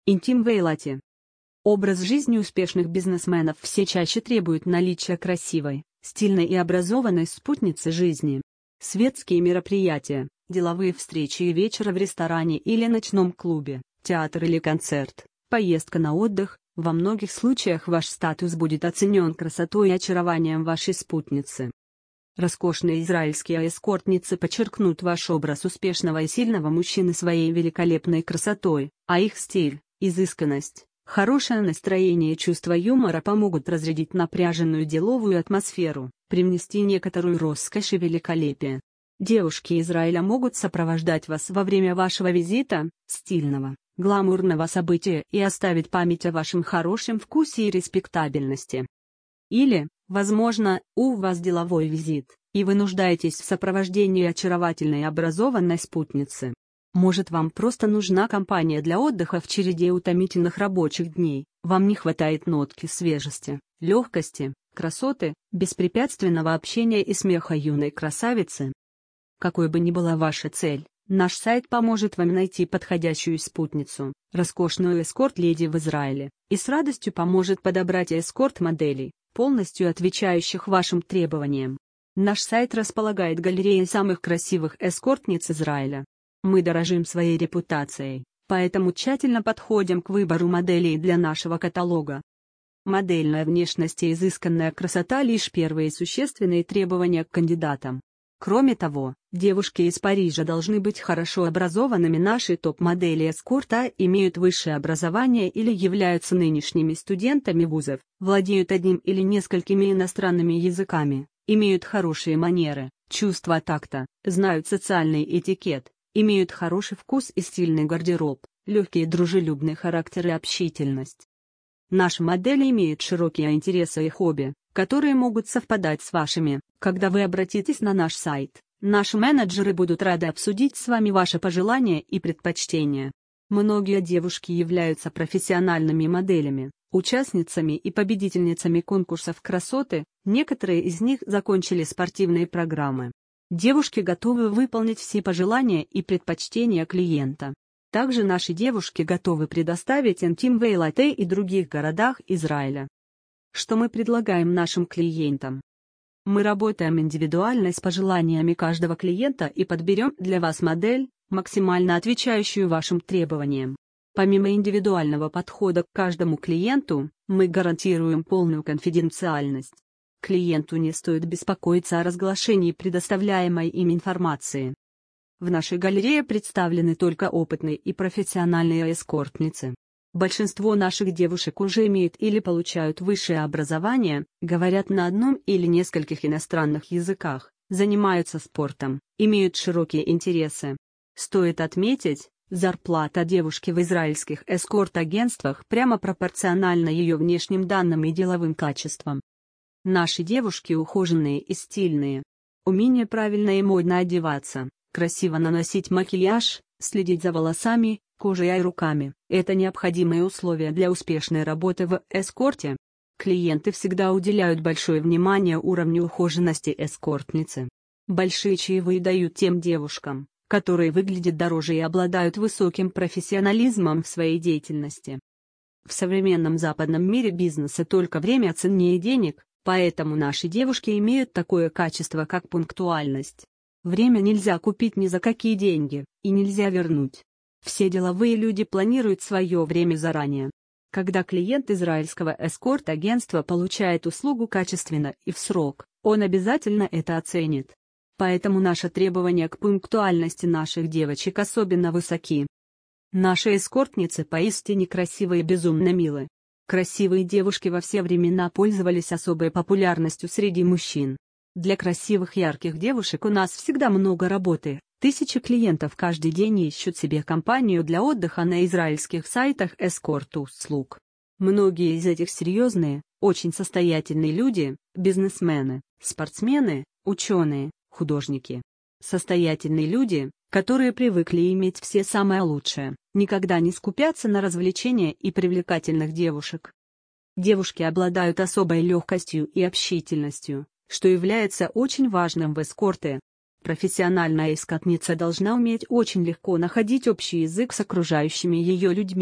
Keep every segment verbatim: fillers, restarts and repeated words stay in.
Интим Вейлати. Образ жизни успешных бизнесменов все чаще требует наличия красивой, стильной и образованной спутницы жизни. Светские мероприятия, деловые встречи и вечера в ресторане или ночном клубе, театр или концерт, поездка на отдых. Во многих случаях ваш статус будет оценен красотой и очарованием вашей спутницы. Роскошные израильские эскортницы подчеркнут ваш образ успешного и сильного мужчины своей великолепной красотой, а их стиль, изысканность, хорошее настроение и чувство юмора помогут разрядить напряженную деловую атмосферу, привнести некоторую роскошь и великолепие. Девушки Израиля могут сопровождать вас во время вашего визита, стильного, гламурного события и оставить память о вашем хорошем вкусе и респектабельности. Или, возможно, у вас деловой визит, и вы нуждаетесь в сопровождении очаровательной и образованной спутницы. Может, вам просто нужна компания для отдыха в череде утомительных рабочих дней, вам не хватает нотки свежести, легкости, красоты, беспрепятственного общения и смеха юной красавицы. Какой бы ни была ваша цель, наш сайт поможет вам найти подходящую спутницу, роскошную эскорт-леди в Израиле, и с радостью поможет подобрать эскорт-моделей, полностью отвечающих вашим требованиям. Наш сайт располагает галереей самых красивых эскортниц Израиля. Мы дорожим своей репутацией, поэтому тщательно подходим к выбору моделей для нашего каталога. Модельная внешность и изысканная красота — лишь первые существенные требования к кандидатам. Кроме того, девушки из Парижа должны быть хорошо образованными. Наши топ-модели эскорта имеют высшее образование или являются нынешними студентами вузов, владеют одним или несколькими иностранными языками, имеют хорошие манеры, чувство такта, знают социальный этикет, имеют хороший вкус и стильный гардероб, легкий и дружелюбный характер и общительность. Наши модели имеют широкие интересы и хобби, которые могут совпадать с вашими. Когда вы обратитесь на наш сайт, наши менеджеры будут рады обсудить с вами ваши пожелания и предпочтения. Многие девушки являются профессиональными моделями, участницами и победительницами конкурсов красоты, некоторые из них закончили спортивные программы. Девушки готовы выполнить все пожелания и предпочтения клиента. Также наши девушки готовы предоставить интим в Эйлате и других городах Израиля. Что мы предлагаем нашим клиентам? Мы работаем индивидуально с пожеланиями каждого клиента и подберем для вас модель, максимально отвечающую вашим требованиям. Помимо индивидуального подхода к каждому клиенту, мы гарантируем полную конфиденциальность. Клиенту не стоит беспокоиться о разглашении предоставляемой им информации. В нашей галерее представлены только опытные и профессиональные эскортницы. Большинство наших девушек уже имеют или получают высшее образование, говорят на одном или нескольких иностранных языках, занимаются спортом, имеют широкие интересы. Стоит отметить, зарплата девушки в израильских эскорт-агентствах прямо пропорциональна ее внешним данным и деловым качествам. Наши девушки ухоженные и стильные. Умение правильно и модно одеваться, красиво наносить макияж, следить за волосами, кожей и руками – это необходимые условия для успешной работы в эскорте. Клиенты всегда уделяют большое внимание уровню ухоженности эскортницы. Большие чаевые дают тем девушкам, которые выглядят дороже и обладают высоким профессионализмом в своей деятельности. В современном западном мире бизнеса только время ценнее денег, поэтому наши девушки имеют такое качество, как пунктуальность. Время нельзя купить ни за какие деньги, и нельзя вернуть. Все деловые люди планируют свое время заранее. Когда клиент израильского эскорт-агентства получает услугу качественно и в срок, он обязательно это оценит. Поэтому наши требования к пунктуальности наших девочек особенно высоки. Наши эскортницы поистине красивые и безумно милы. Красивые девушки во все времена пользовались особой популярностью среди мужчин. Для красивых ярких девушек у нас всегда много работы. Тысячи клиентов каждый день ищут себе компанию для отдыха на израильских сайтах эскорт-услуг. Многие из этих серьезные, очень состоятельные люди, бизнесмены, спортсмены, ученые, художники. Состоятельные люди, которые привыкли иметь все самое лучшее, никогда не скупятся на развлечения и привлекательных девушек. Девушки обладают особой легкостью и общительностью, что является очень важным в эскорте. Профессиональная эскортница должна уметь очень легко находить общий язык с окружающими ее людьми.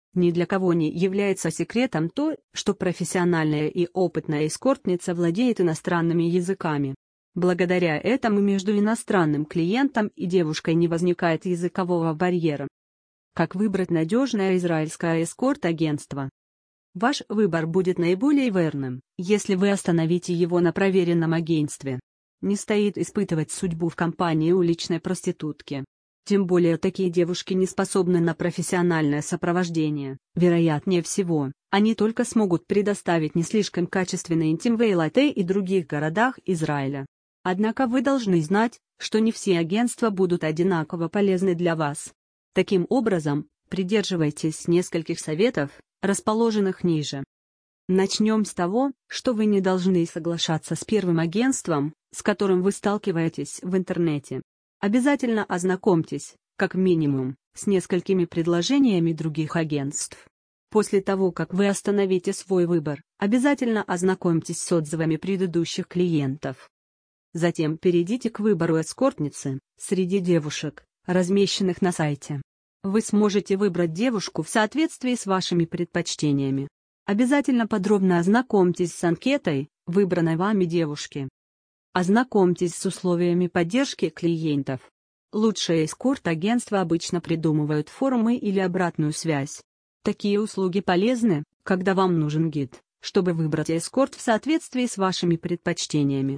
Ни для кого не является секретом то, что профессиональная и опытная эскортница владеет иностранными языками. Благодаря этому между иностранным клиентом и девушкой не возникает языкового барьера. Как выбрать надежное израильское эскорт-агентство? Ваш выбор будет наиболее верным, если вы остановите его на проверенном агентстве. Не стоит испытывать судьбу в компании уличной проститутки. Тем более такие девушки не способны на профессиональное сопровождение. Вероятнее всего, они только смогут предоставить не слишком качественный интим-вей латте и других городах Израиля. Однако вы должны знать, что не все агентства будут одинаково полезны для вас. Таким образом, придерживайтесь нескольких советов, расположенных ниже. Начнем с того, что вы не должны соглашаться с первым агентством, с которым вы сталкиваетесь в интернете. Обязательно ознакомьтесь, как минимум, с несколькими предложениями других агентств. После того, как вы остановите свой выбор, обязательно ознакомьтесь с отзывами предыдущих клиентов. Затем перейдите к выбору эскортницы среди девушек, размещенных на сайте. Вы сможете выбрать девушку в соответствии с вашими предпочтениями. Обязательно подробно ознакомьтесь с анкетой выбранной вами девушки. Ознакомьтесь с условиями поддержки клиентов. Лучшие эскорт-агентства обычно придумывают форумы или обратную связь. Такие услуги полезны, когда вам нужен гид, чтобы выбрать эскорт в соответствии с вашими предпочтениями.